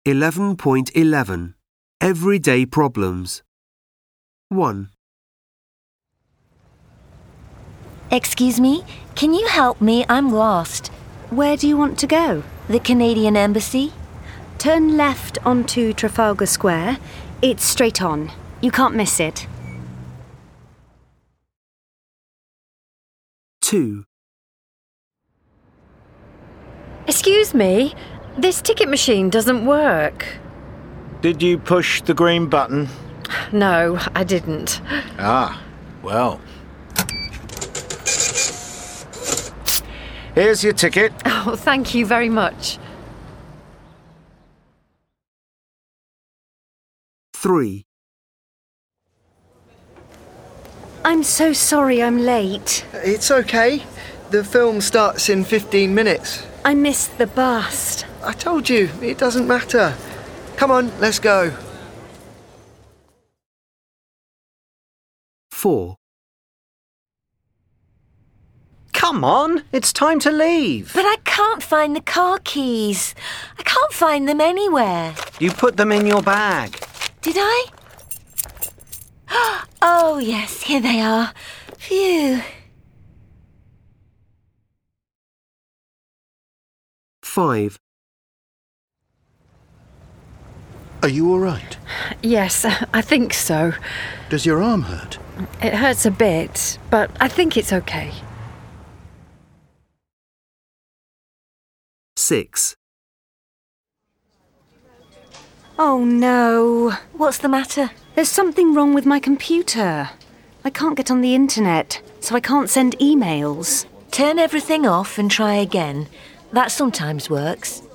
11.11 Everyday Problems 1. Excuse me, can you help me? I'm lost. Where do you want to go? The Canadian Embassy? Turn left onto Trafalgar Square. It's straight on. You can't miss it. 2. Excuse me, this ticket machine doesn't work. Did you push the green button? No, I didn't. Ah, well. Here's your ticket. Oh, thank you very much. 3. I'm so sorry I'm late. It's okay. The film starts in 15 minutes. I missed the bus. I told you, it doesn't matter. Come on, let's go. 4. Come on, it's time to leave. But I can't find the car keys. I can't find them anywhere. You put them in your bag. Did I? Oh, yes, here they are. Phew. 5. Are you all right? Yes, I think so. Does your arm hurt? It hurts a bit, but I think it's okay. 6. Oh no. What's the matter? There's something wrong with my computer. I can't get on the internet, so I can't send emails. Turn everything off and try again. That sometimes works.